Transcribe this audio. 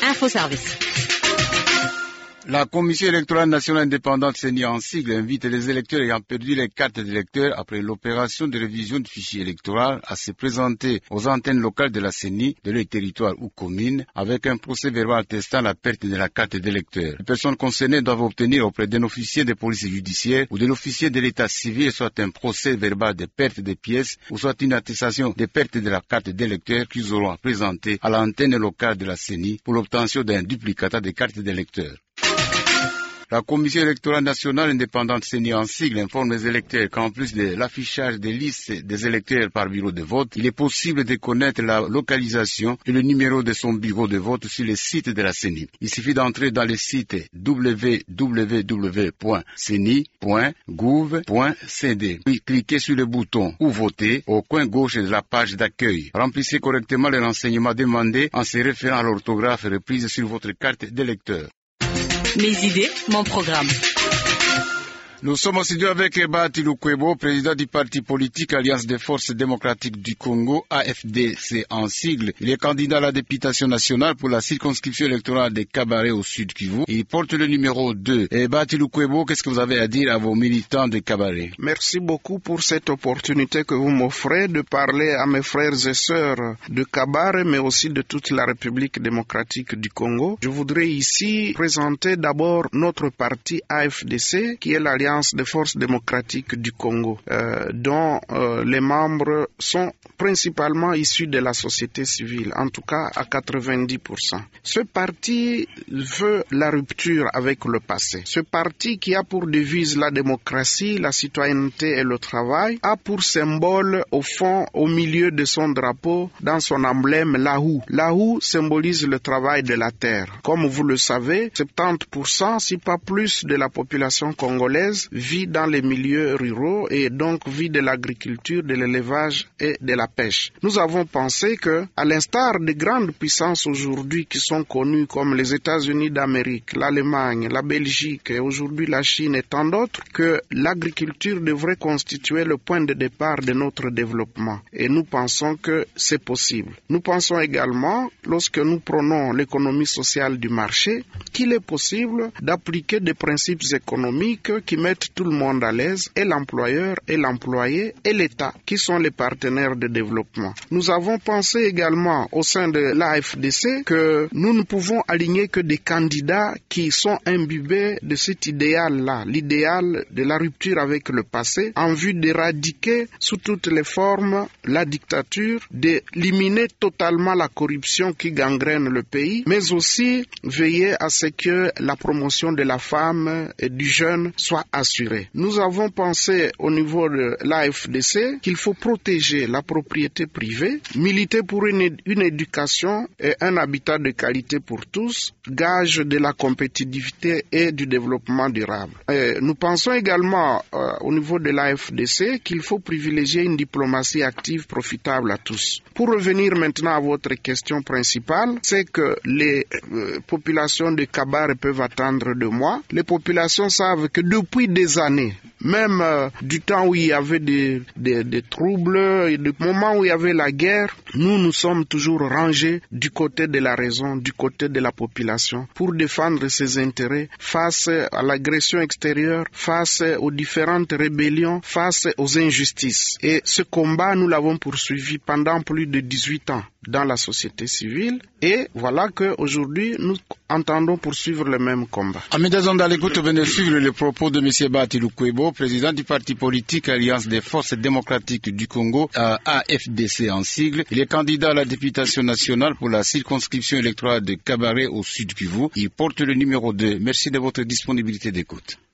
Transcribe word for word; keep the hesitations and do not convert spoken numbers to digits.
Info Service. La Commission électorale nationale indépendante, C E N I en sigle, invite les électeurs ayant perdu les cartes d'électeurs après l'opération de révision du fichier électoral à se présenter aux antennes locales de la C E N I, de leur territoire ou commune, avec un procès verbal attestant la perte de la carte d'électeur. Les personnes concernées doivent obtenir auprès d'un officier de police judiciaire ou de l'officier de l'état civil soit un procès verbal de perte des pièces ou soit une attestation de perte de la carte d'électeur qu'ils auront à présenter à l'antenne locale de la C E N I pour l'obtention d'un duplicata de carte d'électeur. La Commission électorale nationale indépendante C E N I en sigle informe les électeurs qu'en plus de l'affichage des listes des électeurs par bureau de vote, il est possible de connaître la localisation et le numéro de son bureau de vote sur le site de la C E N I. Il suffit d'entrer dans le site w w w point c e n i point gouv point c d puis cliquez sur le bouton ou voter au coin gauche de la page d'accueil. Remplissez correctement les renseignements demandés en se référant à l'orthographe reprise sur votre carte d'électeur. Mes idées, mon programme. Nous sommes au studio avec Ebati Lukwebo, président du parti politique Alliance des Forces Démocratiques du Congo, A F D C en sigle. Il est candidat à la députation nationale pour la circonscription électorale de Kabaré au Sud Kivu. Il porte le numéro deux. Ebati Lukwebo, qu'est-ce que vous avez à dire à vos militants de Kabaré? Merci beaucoup pour cette opportunité que vous m'offrez de parler à mes frères et sœurs de Kabaré, mais aussi de toute la République démocratique du Congo. Je voudrais ici présenter d'abord notre parti A F D C, qui est l'Alliance des forces démocratiques du Congo, euh, dont euh, les membres sont principalement issus de la société civile, en tout cas à quatre-vingt-dix pour cent. Ce parti veut la rupture avec le passé. Ce parti qui a pour devise la démocratie, la citoyenneté et le travail, a pour symbole au fond, au milieu de son drapeau, dans son emblème, la houe. La houe symbolise le travail de la terre. Comme vous le savez, soixante-dix pour cent, si pas plus, de la population congolaise vit dans les milieux ruraux et donc vit de l'agriculture, de l'élevage et de la pêche. Nous avons pensé que, à l'instar des grandes puissances aujourd'hui qui sont connues comme les États-Unis d'Amérique, l'Allemagne, la Belgique et aujourd'hui la Chine et tant d'autres, que l'agriculture devrait constituer le point de départ de notre développement. Et nous pensons que c'est possible. Nous pensons également, lorsque nous prenons l'économie sociale du marché, qu'il est possible d'appliquer des principes économiques qui mettent tout le monde à l'aise, et l'employeur, et l'employé, et l'État, qui sont les partenaires de développement. Nous avons pensé également au sein de l'A F D C que nous ne pouvons aligner que des candidats qui sont imbibés de cet idéal-là, l'idéal de la rupture avec le passé, en vue d'éradiquer sous toutes les formes la dictature, d'éliminer totalement la corruption qui gangrène le pays, mais aussi veiller à ce que la promotion de la femme et du jeune soit assurée. Nous avons pensé au niveau de l'A F D C qu'il faut protéger la propriété privée, militer pour une, une éducation et un habitat de qualité pour tous, gage de la compétitivité et du développement durable. Et nous pensons également euh, au niveau de l'A F D C qu'il faut privilégier une diplomatie active profitable à tous. Pour revenir maintenant à votre question principale, c'est que les euh, populations de Kabaré peuvent attendre de moi. Les populations savent que depuis des années, même euh, du temps où il y avait des, des, des troubles, et du moment où il y avait la guerre, nous nous sommes toujours rangés du côté de la raison, du côté de la population, pour défendre ses intérêts face à l'agression extérieure, face aux différentes rébellions, face aux injustices. Et ce combat, nous l'avons poursuivi pendant plus de dix-huit ans dans la société civile, et voilà qu'aujourd'hui nous entendons poursuivre le même combat. Amis des ondes à l'écoute, venez suivre les propos de M. Ebati Lukwebo, président du parti politique Alliance des Forces Démocratiques du Congo, à A F D C en sigle. Il est candidat à la députation nationale pour la circonscription électorale de Kabaré au Sud Kivu. Il porte le numéro deux. Merci de votre disponibilité d'écoute.